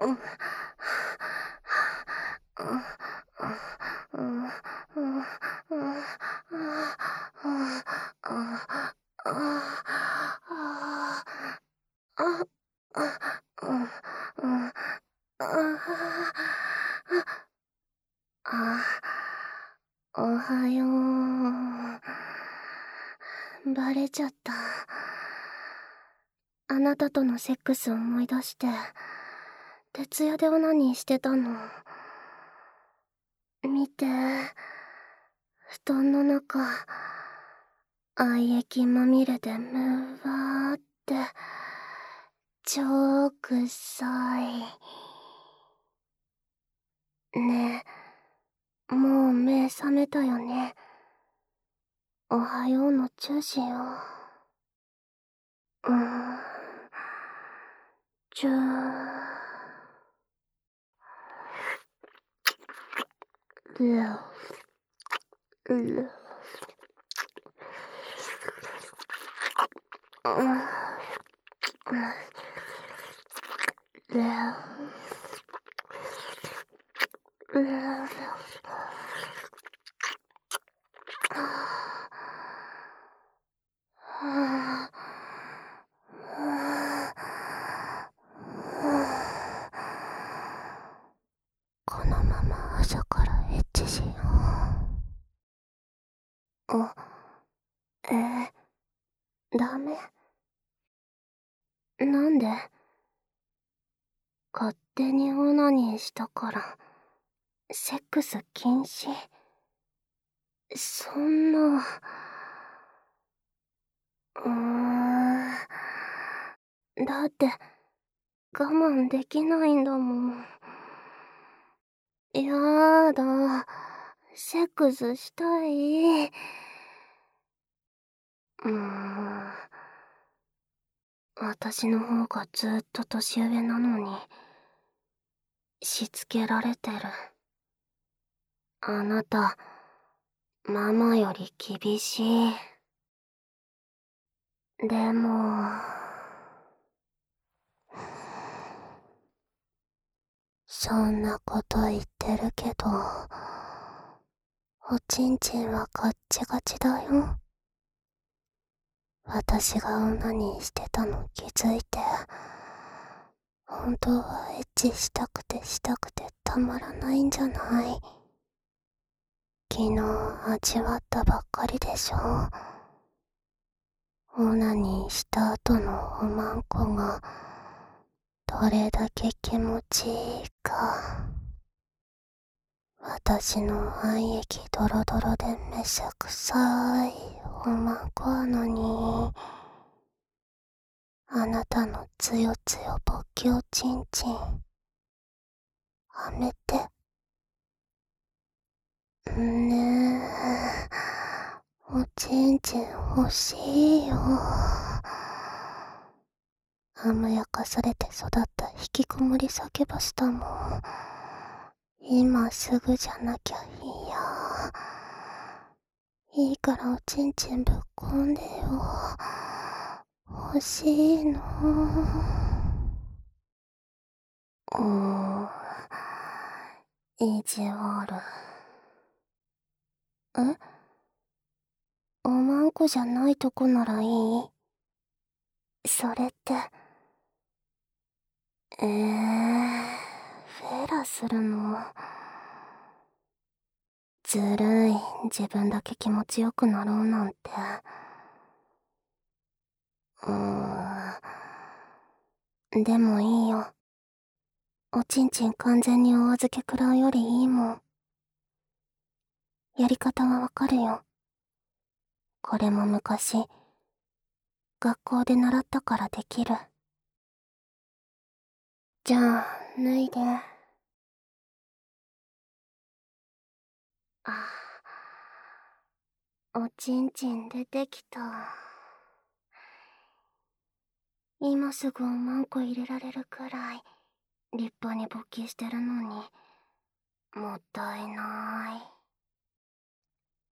おはよう。バレちゃった。あなたとのセックス思い出して、徹夜でオナニーしてたの。見て、布団の中、愛液まみれでむわーって、超臭い。ねえ、もう目覚めたよね。おはようのチューしよう。チュー。このまま朝からエッチしよう。ダメ？なんで？勝手にオナニーしたから、セックス禁止？そんな。だって、我慢できないんだもん。やだ。セックスしたい。私の方がずっと年上なのに、しつけられてる。あなた、ママより厳しい。でも、そんなこと言ってるけど、おちんちんはガッチガチだよ。私がオナニーしてたの気づいて、本当はエッチしたくてたまらないんじゃない？昨日味わったばっかりでしょ。オナニーした後のおまんこがどれだけ気持ちいいか。私の愛液ドロドロでめしゃくさいおまんこなのに、あなたのつよつよぼっきおちんちん、はめて。ねえ、おちんちん欲しいよ。甘やかされて育った引きこもりサキュバスだもん。今すぐじゃなきゃいいや。いいからおちんちんぶっこんでよ。欲しいの。意地悪。おまんこじゃないとこならいい？それって、フェラするの？ずるい、自分だけ気持ちよくなろうなんて。でもいいよ。おちんちん完全にお預け食らうよりいいもん。やり方はわかるよ。これも昔、学校で習ったからできる。じゃあ、脱いで。おちんちん出てきた。今すぐおまんこ入れられるくらい立派に勃起してるのに、もったいない。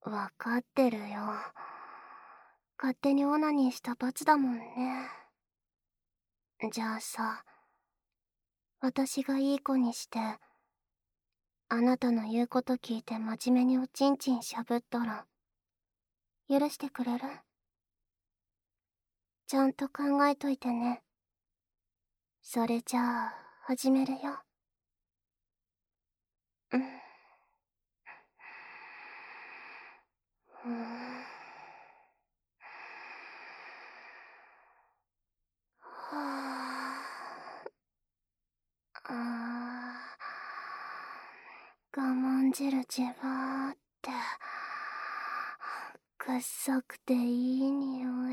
わかってるよ。勝手にオナニーした罰だもんね。じゃあさ、 私がいい子にして、あなたの言うこと聞いて真面目におちんちんしゃぶったら、許してくれる？ちゃんと考えといてね。それじゃあ、始めるよ。うん。はあ、我慢汁じわーって、臭くていい匂い。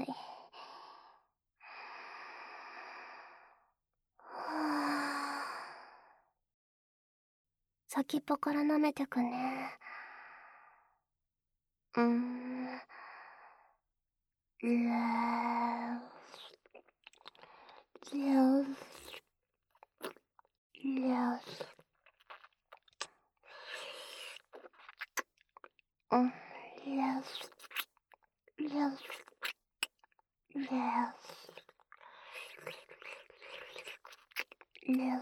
はあ、先っぽから舐めてくね。レーレレレレレレ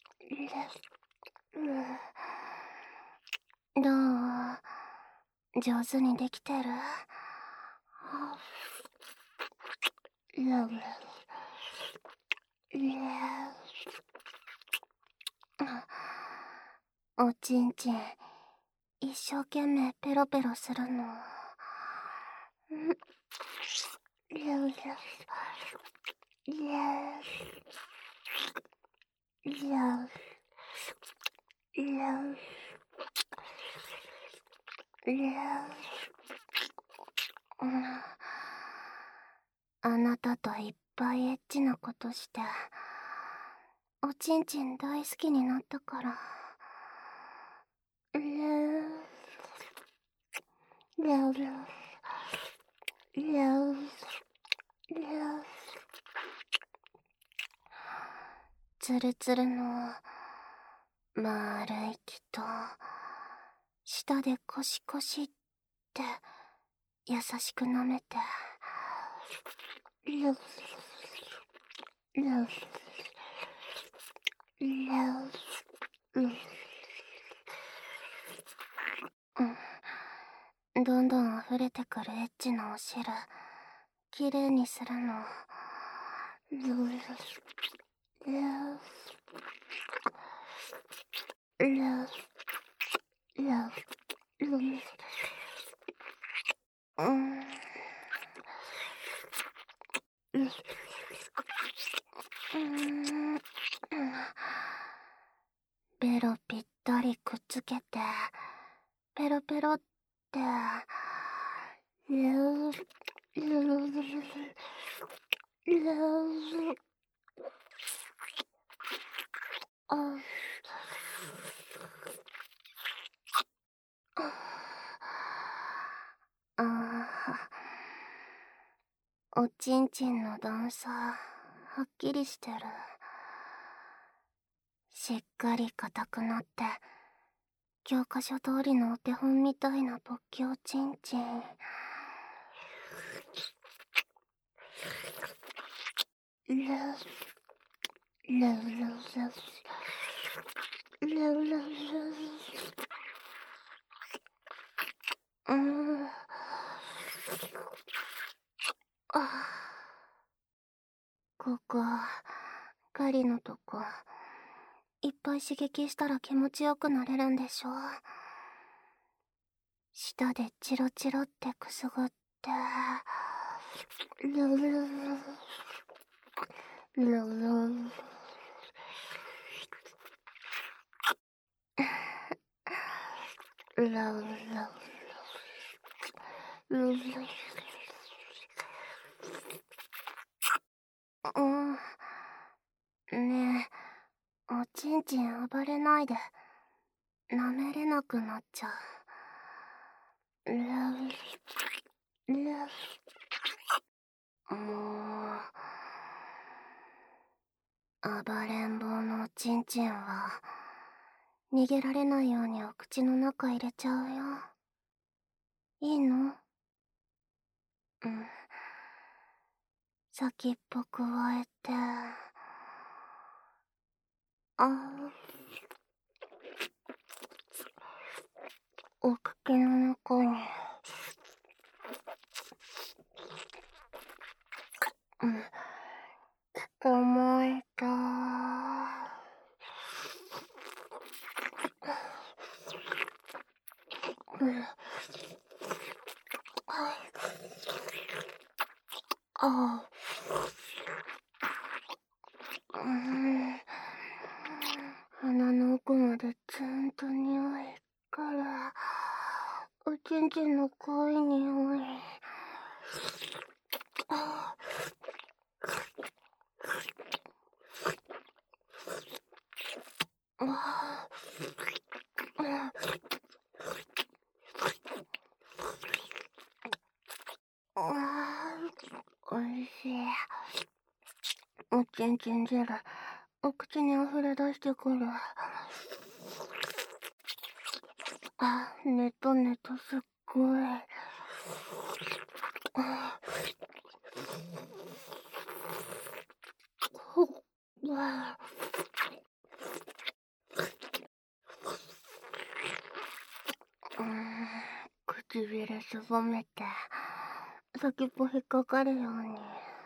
どう？上手にできてる？おちんちん一生懸命ペロペロするの。あなたといっぱいエッチなことして、おちんちん大好きになったから。ツルツルの丸い木と舌でコシコシって優しく舐めて、どんどん溢れてくるエッチなお汁きれいにするの。ベロぴったりくっつけて、ペロペロって、おちんちんの段差、はっきりしてる。しっかり硬くなって、教科書通りのお手本みたいな勃起おちんちん。ここ、狩りのとこ、いっぱい刺激したら気持ちよくなれるんでしょ？舌でチロチロってくすぐって、ねえ、おちんちん暴れないで。舐めれなくなっちゃう。もう、暴れん坊のおちんちんは、逃げられないようにお口の中入れちゃうよ。いいの？先っぽくわえて、 あ、お口の中に、捕まえた。あ、鼻の奥までずんと匂いから、おちんちんの濃い匂い。おいしい。おちんちん汁、お口に溢れ出してくる。ねとねとすっごい。唇すぼめて、先っぽ引っかかるように。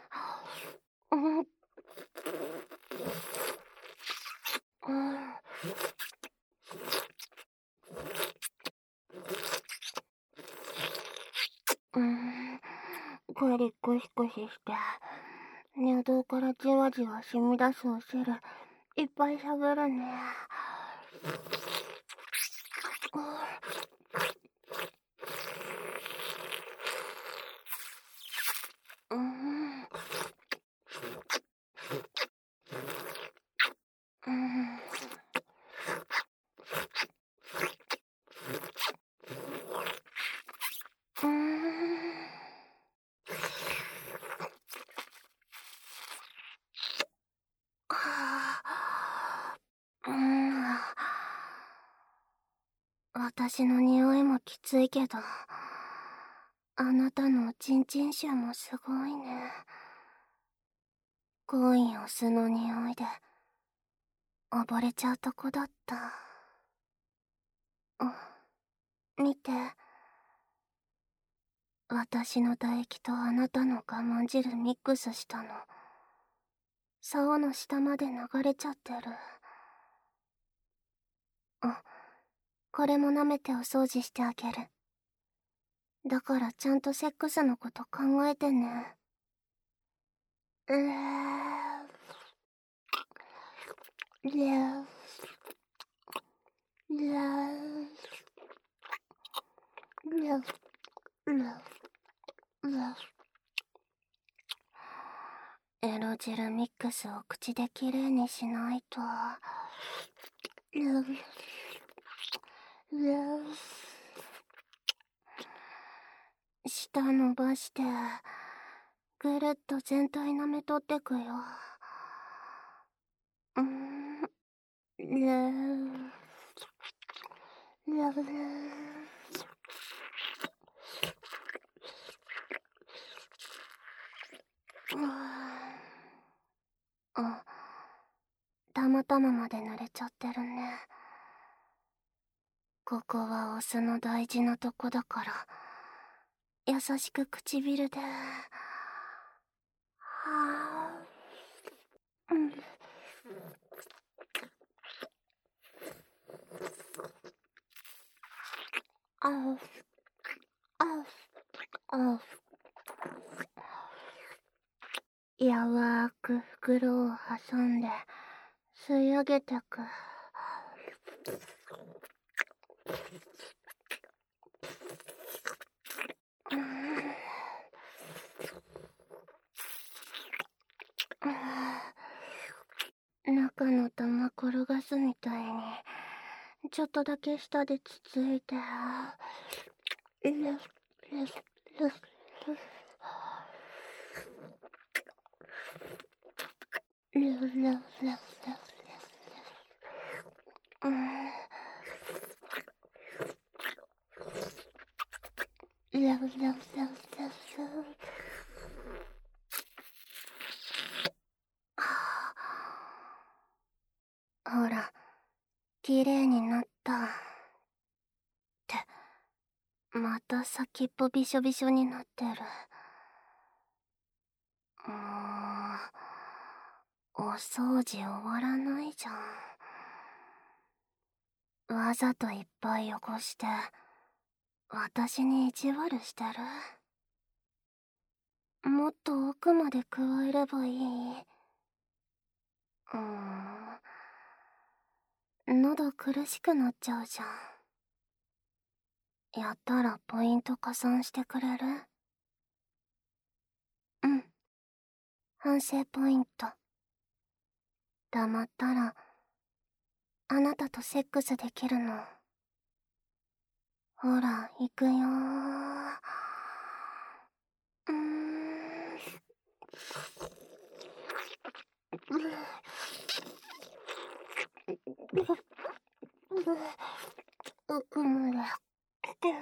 こりゴシゴシして、尿道からじわじわ染み出すお汁、いっぱい喋るね。私の匂いもきついけど、あなたのおちんちん臭もすごいね。濃いお酢の匂いで、溺れちゃうとこだった。見て。私の唾液とあなたの我慢汁ミックスしたの。竿の下まで流れちゃってる。これも舐めてお掃除してあげる。だからちゃんとセックスのこと考えてね。エロ汁ミックスを口できれいにしないと。舌伸ばして、ぐるっと全体舐めとってくよ。たまたままで濡れちゃってるね。ここはオスの大事なとこだから、優しく唇で。やわーく袋を挟んで吸い上げてく。中の玉転がすみたいにちょっとだけ舌でつついて。 ほら、綺麗になった。って、また先っぽびしょびしょになってる。お掃除終わらないじゃん。わざといっぱい汚して、私に意地悪してる。もっと奥まで加えればいい。喉苦しくなっちゃうじゃん。やったらポイント加算してくれる？うん。反省ポイント。黙ったら、あなたとセックスできるの。ほら、行くよー。奥まで来てる。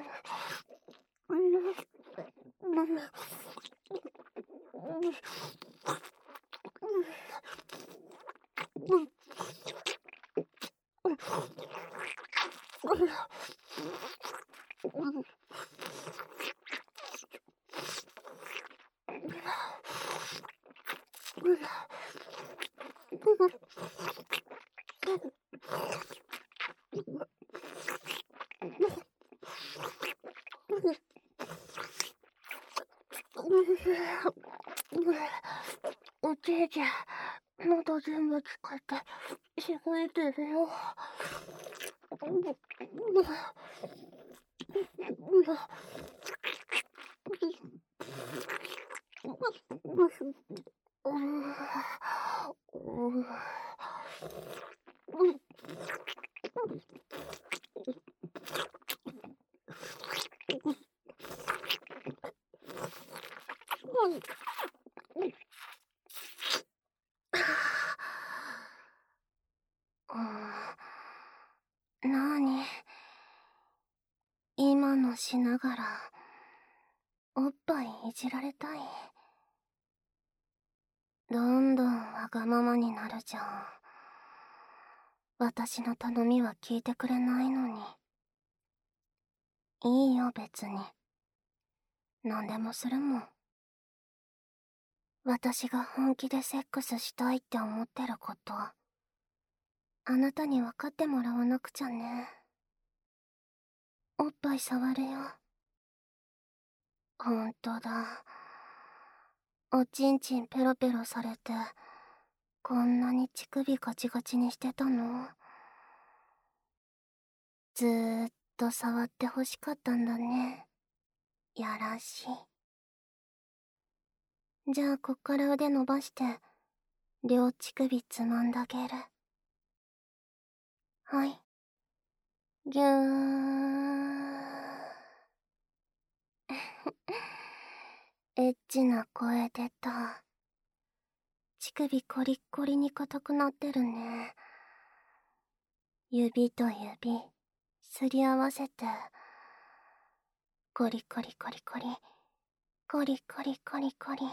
おじいちゃん、喉全部使ってしごいてるよ。なに、今のしながらおっぱいいじられたい？どんどんわがままになるじゃん。私の頼みは聞いてくれないのに。いいよ別に。何でもするもん。私が本気でセックスしたいって思ってること、あなたに分かってもらわなくちゃね。おっぱい触るよ。ほんとだ。おちんちんペロペロされて、こんなに乳首ガチガチにしてたの？ずーっと触ってほしかったんだね。やらしい。じゃあこっから腕伸ばして、両乳首つまんだげる。はい。ぎゅー。エッチな声出た。乳首コリッコリに硬くなってるね。指と指、すり合わせて、コリコリコリコリ、コリコリコリコリ。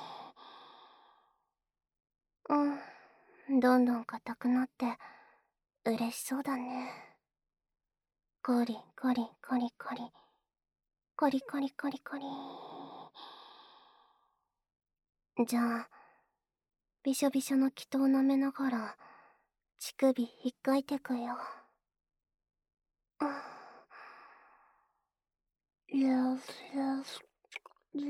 どんどん硬くなって、嬉しそうだね。コリコリコリコリ、コリコリコリコリ。じゃあ、びしょびしょの気筒舐めながら、乳首ひっかいてくよ。よしよし、よ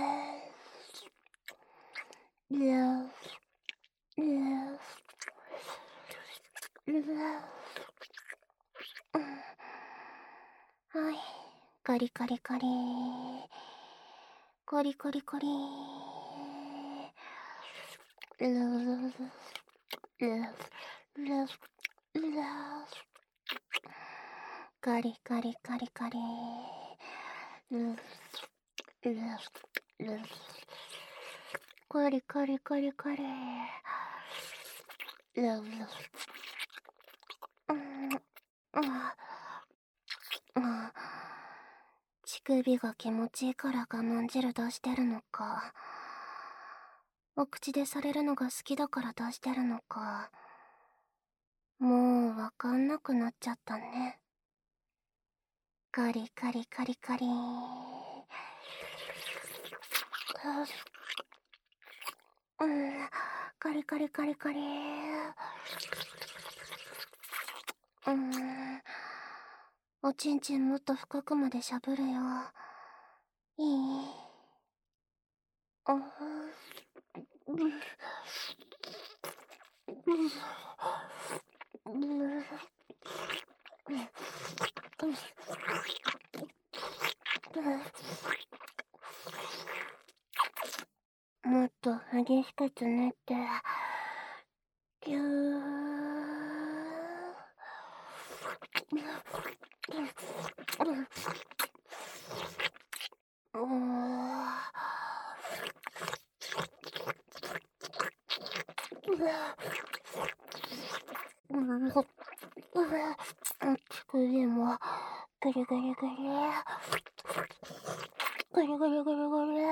し、よし、よし、よし。はい、カリカリカリ。コリコリコリ。カリカリカリカリ。カリカリカリカリ。乳首が気持ちいいから我慢汁出してるのか、お口でされるのが好きだから出してるのか、もわかんなくなっちゃったね。カリカリカリカリーン。カリカリカリカリー。おちんちんもっと深くまでしゃぶるよ。いい？もっと激しくつねって、ぎゅ乳首もぐりぐりぐりぐりぐりぐりぐり。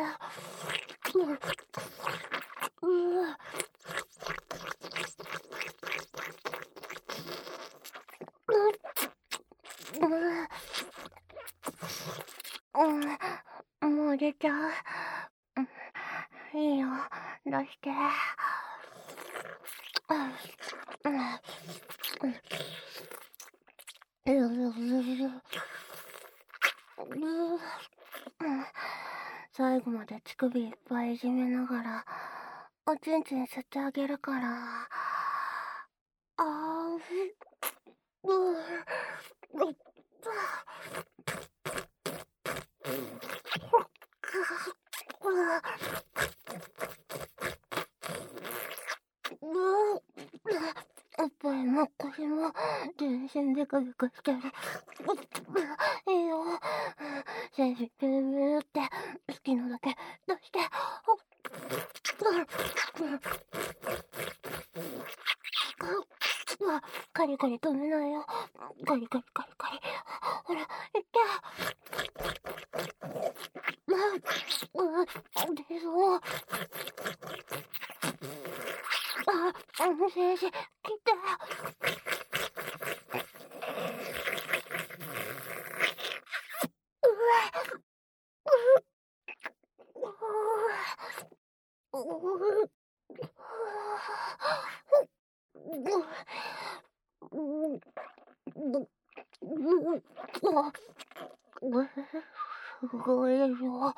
もう出ちゃう。いいよ、出して。最後まで乳首いっぱいいじめながらおちんちん吸ってあげるから。おっぱいも腰も全身でかでかしてる。いいよ、精子ピューって好きなだけ出して。カリカリ止めないよ。カリカリカリカリ。ほら、いって。出そう。精子切って。すごいよ。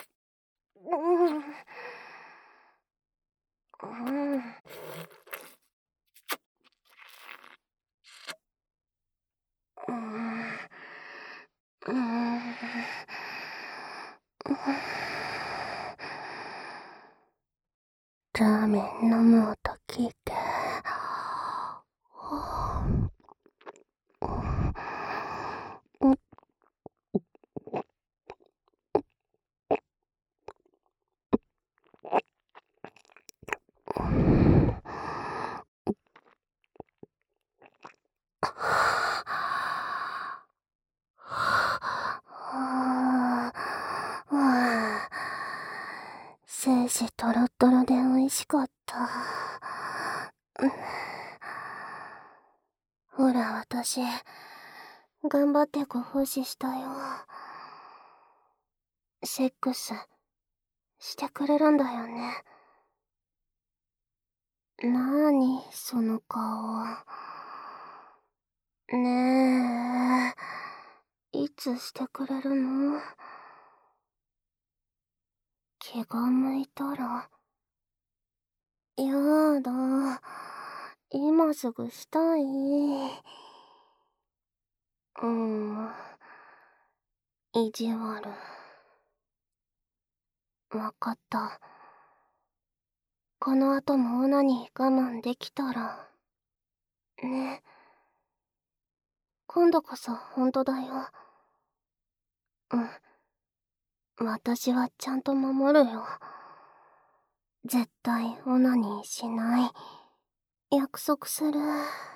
ラーメン飲む音聞いて。精子トロトロで美味しかった。ほら、私、頑張ってご奉仕したよ。セックス、してくれるんだよね。なーに、その顔。ねえ、いつしてくれるの？気が向いたら。やだ、今すぐしたい。意地悪。わかった。この後もオナに我慢できたら。ね。今度こそ本当だよ。私はちゃんと守るよ。絶対オナニーしない。約束する。